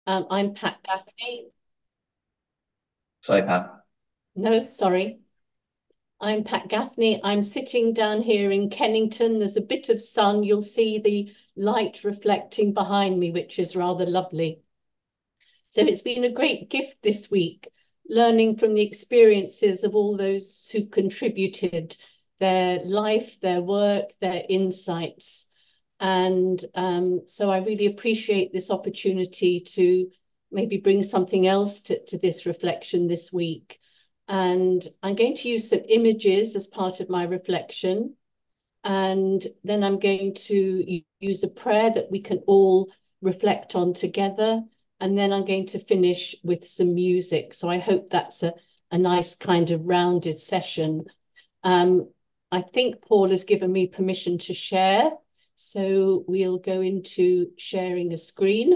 I'm Pat Gaffney. Sorry, Pat. No, sorry. I'm Pat Gaffney. I'm sitting down here in Kennington. There's a bit of sun. You'll see the light reflecting behind me, which is rather lovely. So it's been a great gift this week, learning from the experiences of all those who contributed their life, their work, their insights. And so I really appreciate this opportunity to maybe bring something else to this reflection this week. And I'm going to use some images as part of my reflection. And then I'm going to use a prayer that we can all reflect on together. And then I'm going to finish with some music. So I hope that's a nice kind of rounded session. Um, I think Paul has given me permission to share. So we'll go into sharing a screen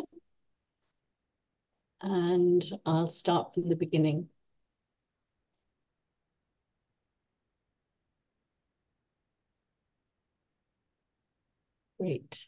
and I'll start from the beginning. Great.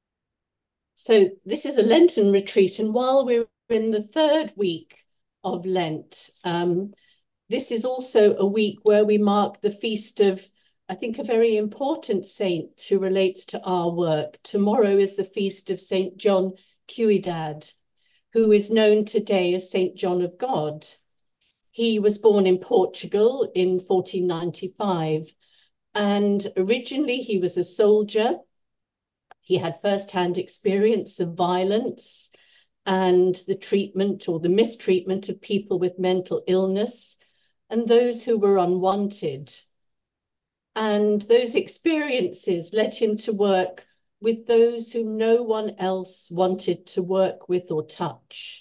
So this is a Lenten retreat, and while we're in the third week of Lent, this is also a week where we mark the feast of, I think, a very important saint who relates to our work. Tomorrow is the feast of Saint John Ciudad, who is known today as Saint John of God. He was born in Portugal in 1495, and originally he was a soldier. He had first-hand experience of violence and the treatment or the mistreatment of people with mental illness and those who were unwanted. And those experiences led him to work with those whom no one else wanted to work with or touch.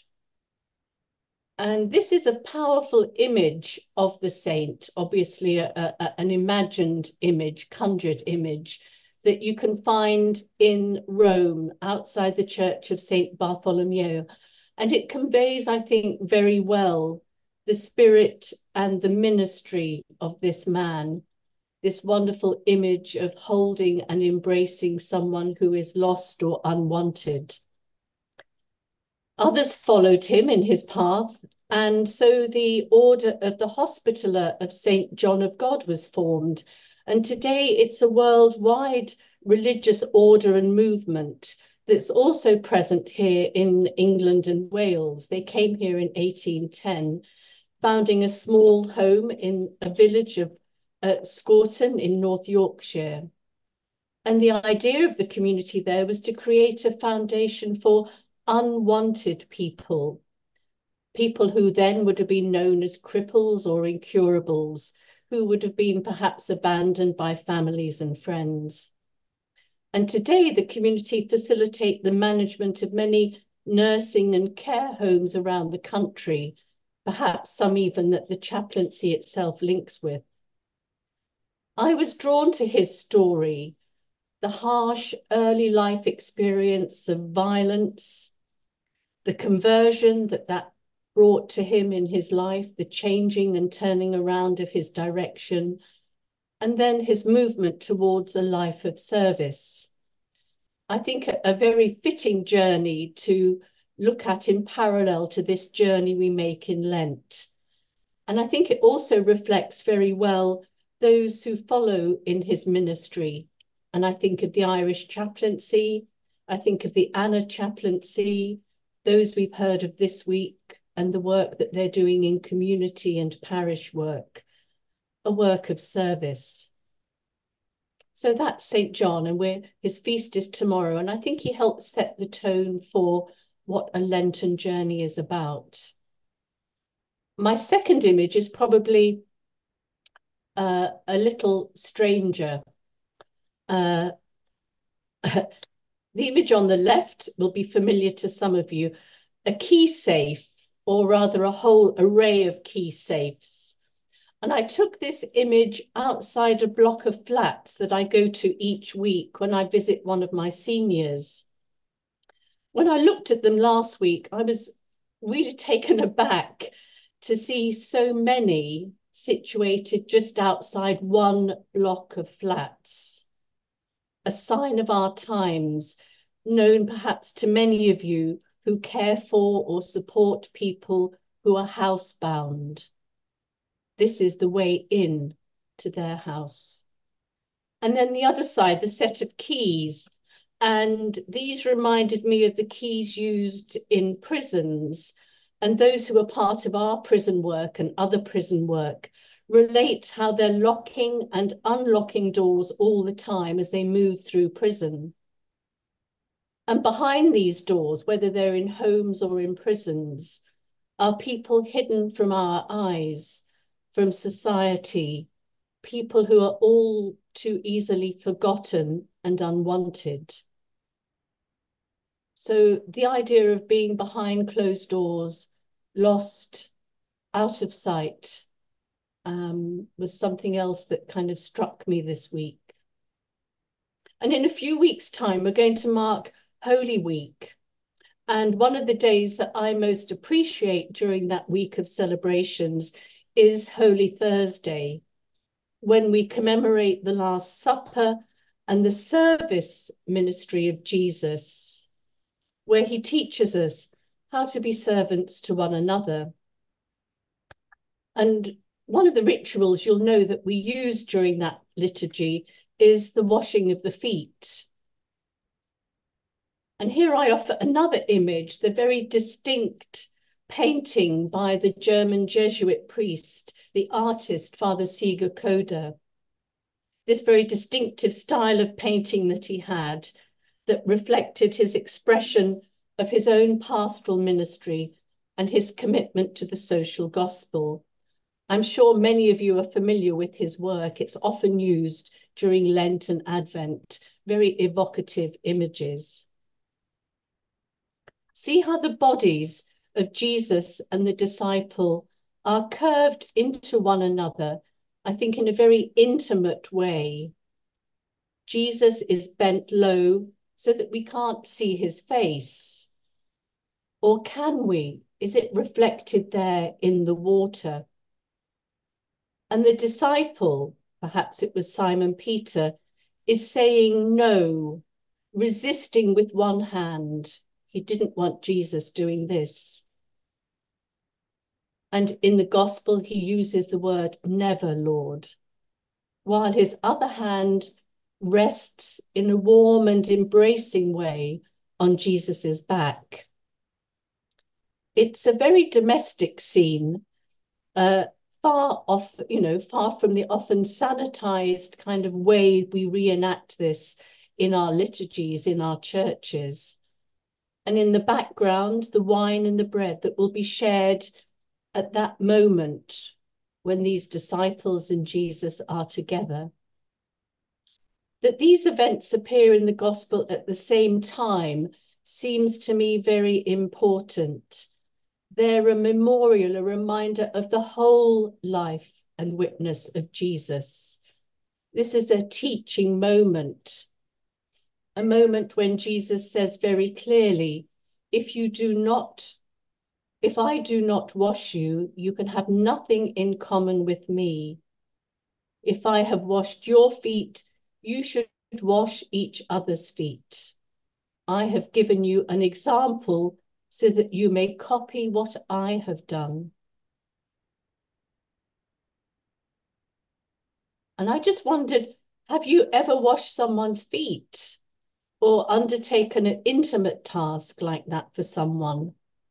And this is a powerful image of the saint, obviously an imagined image, conjured image, that you can find in Rome outside the church of St. Bartholomew. And it conveys, I think, very well the spirit and the ministry of this man, this wonderful image of holding and embracing someone who is lost or unwanted. Others followed him in his path, and so the Order of the Hospitaller of St. John of God was formed. And today it's a worldwide religious order and movement that's also present here in England and Wales. They came here in 1810, founding a small home in a village of Scorton in North Yorkshire. And the idea of the community there was to create a foundation for unwanted people, people who then would have been known as cripples or incurables, who would have been perhaps abandoned by families and friends. And today, the community facilitate the management of many nursing and care homes around the country, perhaps some even that the chaplaincy itself links with. I was drawn to his story, the harsh early life experience of violence, the conversion that brought to him in his life, the changing and turning around of his direction, and then his movement towards a life of service. I think a very fitting journey to look at in parallel to this journey we make in Lent. And I think it also reflects very well those who follow in his ministry. And I think of the Irish chaplaincy, I think of the Anna chaplaincy, those we've heard of this week, and the work that they're doing in community and parish work, a work of service. So that's St. John, and his feast is tomorrow. And I think he helps set the tone for what a Lenten journey is about. My second image is probably a little stranger. Uh, the image on the left will be familiar to some of you. A key safe, or rather a whole array of key safes. And I took this image outside a block of flats that I go to each week when I visit one of my seniors. When I looked at them last week, I was really taken aback to see so many situated just outside one block of flats. A sign of our times, known perhaps to many of you who care for or support people who are housebound. This is the way in to their house. And then the other side, the set of keys. And these reminded me of the keys used in prisons. And those who are part of our prison work and other prison work relate how they're locking and unlocking doors all the time as they move through prison. And behind these doors, whether they're in homes or in prisons, are people hidden from our eyes, from society, people who are all too easily forgotten and unwanted. So the idea of being behind closed doors, lost, out of sight, was something else that kind of struck me this week. And in a few weeks' time, we're going to mark Holy Week. And one of the days that I most appreciate during that week of celebrations is Holy Thursday, when we commemorate the Last Supper and the service ministry of Jesus, where he teaches us how to be servants to one another. And one of the rituals you'll know that we use during that liturgy is the washing of the feet. And here I offer another image, the very distinct painting by the German Jesuit priest, the artist, Father Seeger Koder. This very distinctive style of painting that he had that reflected his expression of his own pastoral ministry and his commitment to the social gospel. I'm sure many of you are familiar with his work. It's often used during Lent and Advent, very evocative images. See how the bodies of Jesus and the disciple are curved into one another, I think in a very intimate way. Jesus is bent low so that we can't see his face. Or can we? Is it reflected there in the water? And the disciple, perhaps it was Simon Peter, is saying no, resisting with one hand. He didn't want Jesus doing this. And in the gospel, he uses the word never, Lord, while his other hand rests in a warm and embracing way on Jesus's back. It's a very domestic scene, far from the often sanitized kind of way we reenact this in our liturgies, in our churches. And in the background, the wine and the bread that will be shared at that moment when these disciples and Jesus are together. That these events appear in the gospel at the same time seems to me very important. They're a memorial, a reminder of the whole life and witness of Jesus. This is a teaching moment, a moment when Jesus says very clearly, if I do not wash you, you can have nothing in common with me. If I have washed your feet, you should wash each other's feet. I have given you an example so that you may copy what I have done. And I just wondered, have you ever washed someone's feet or undertaken an intimate task like that for someone?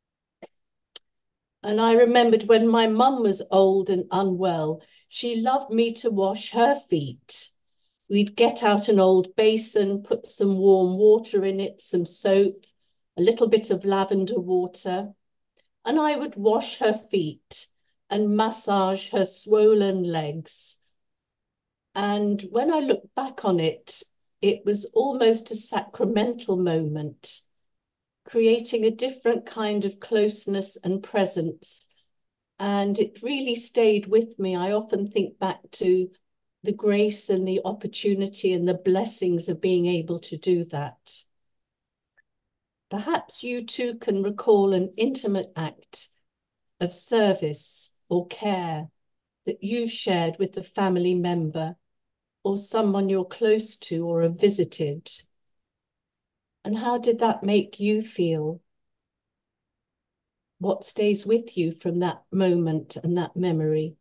And I remembered when my mum was old and unwell, she loved me to wash her feet. We'd get out an old basin, put some warm water in it, some soap, a little bit of lavender water, and I would wash her feet and massage her swollen legs. And when I look back on it, it was almost a sacramental moment, creating a different kind of closeness and presence. And it really stayed with me. I often think back to the grace and the opportunity and the blessings of being able to do that. Perhaps you too can recall an intimate act of service or care that you've shared with a family member or someone you're close to or have visited. And how did that make you feel? What stays with you from that moment and that memory?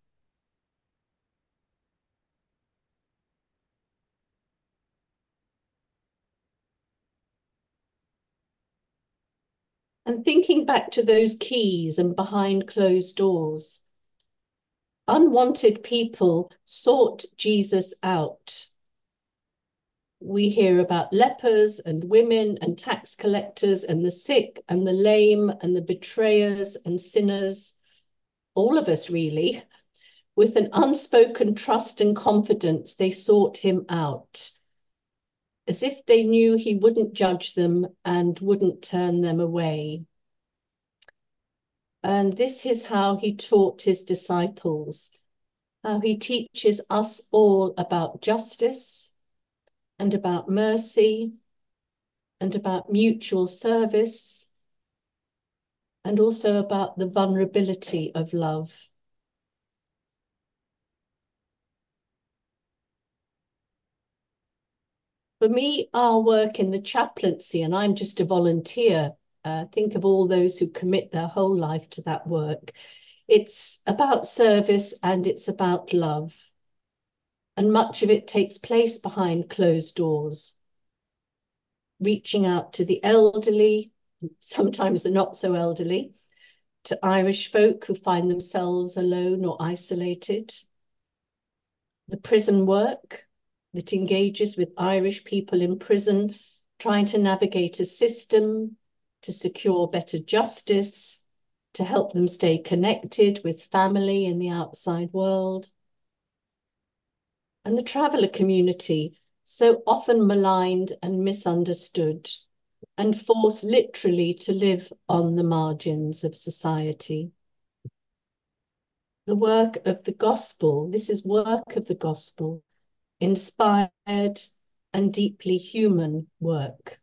And thinking back to those keys and behind closed doors, unwanted people sought Jesus out. We hear about lepers and women and tax collectors and the sick and the lame and the betrayers and sinners, all of us really. With an unspoken trust and confidence, they sought him out, as if they knew he wouldn't judge them and wouldn't turn them away. And this is how he taught his disciples, how he teaches us all about justice and about mercy and about mutual service and also about the vulnerability of love. For me, our work in the chaplaincy, and I'm just a volunteer, think of all those who commit their whole life to that work. It's about service and it's about love. And much of it takes place behind closed doors, reaching out to the elderly, sometimes the not so elderly, to Irish folk who find themselves alone or isolated. The prison work that engages with Irish people in prison, trying to navigate a system to secure better justice, to help them stay connected with family in the outside world. And the traveller community, so often maligned and misunderstood, and forced literally to live on the margins of society. The work of the gospel, this is work of the gospel, inspired and deeply human work.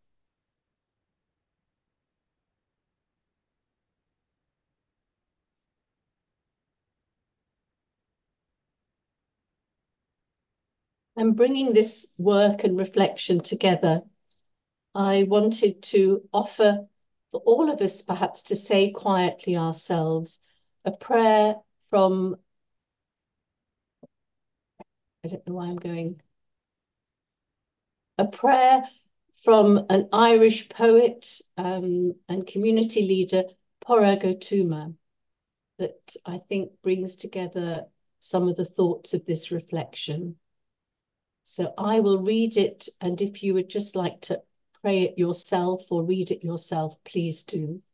And bringing this work and reflection together, I wanted to offer for all of us perhaps to say quietly ourselves a prayer from, I don't know why I'm going, a prayer from an Irish poet and community leader, Pádraig Ó Tuama, that I think brings together some of the thoughts of this reflection. So I will read it, and if you would just like to pray it yourself or read it yourself, please do.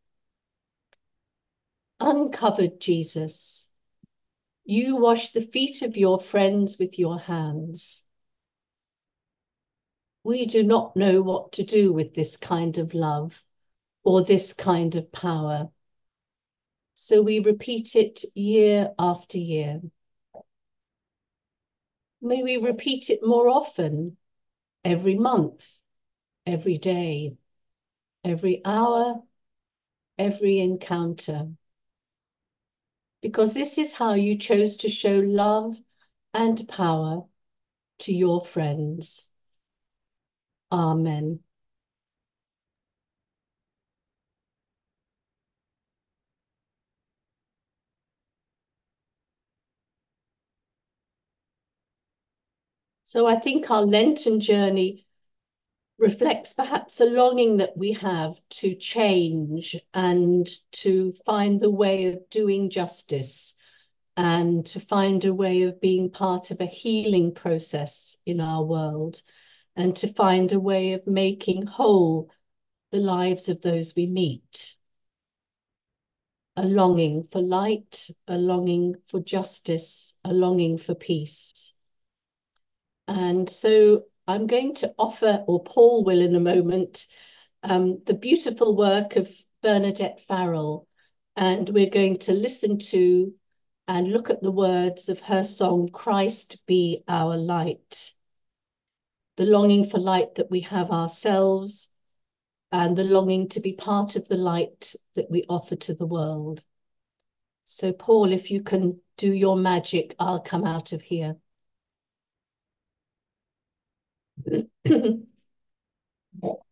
Uncovered Jesus, you wash the feet of your friends with your hands. We do not know what to do with this kind of love or this kind of power. So we repeat it year after year. May we repeat it more often, every month, every day, every hour, every encounter. Because this is how you chose to show love and power to your friends. Amen. So I think our Lenten journey reflects perhaps a longing that we have to change and to find the way of doing justice and to find a way of being part of a healing process in our world and to find a way of making whole the lives of those we meet. A longing for light, a longing for justice, a longing for peace. And so I'm going to offer, or Paul will in a moment, the beautiful work of Bernadette Farrell. And we're going to listen to and look at the words of her song, Christ Be Our Light. The longing for light that we have ourselves and the longing to be part of the light that we offer to the world. So Paul, if you can do your magic, I'll come out of here.